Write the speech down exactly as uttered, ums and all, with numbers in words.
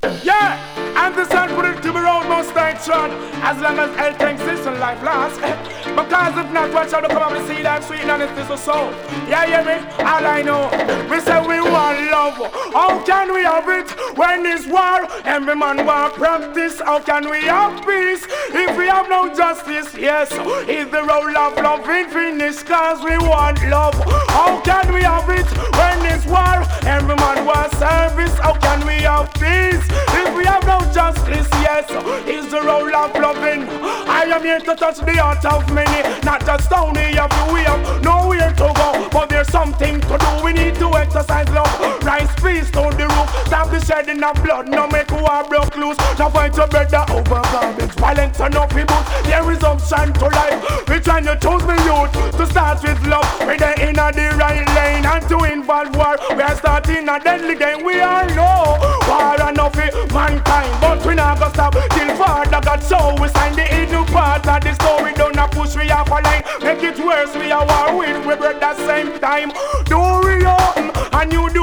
Yeah, and this unpredictable road must stay trod as long as health exists and life lasts. Because if not, what shall the come of the sea that sweet and it is the soul? Yeah, hear me? All I know, we say we want love. How can we have it when this war? Every man want practice. How can we have peace if we have no justice? Yes, is the role of love in finish? Cause we want love. How can we have it when this war? Every man want service. How can we have peace if we have no justice? Yes, is the role of loving. I am here to touch the heart of many, not just only of you. We have nowhere to go, but there's something to do. We need to exercise love, rise peace to the roof, stop the shedding of blood, no make war broke loose. Now fight your brother over garbage, violence and no people. There is option to life. We trying to choose the youth to start with love. We're in the right lane and to involve war. We are starting a deadly game. We all know war enough for mankind, but we not gonna stop till Father God show we sign the new part of the story. Don't a push we off a line, make it worse. We are war with we break that same time. Do we open a new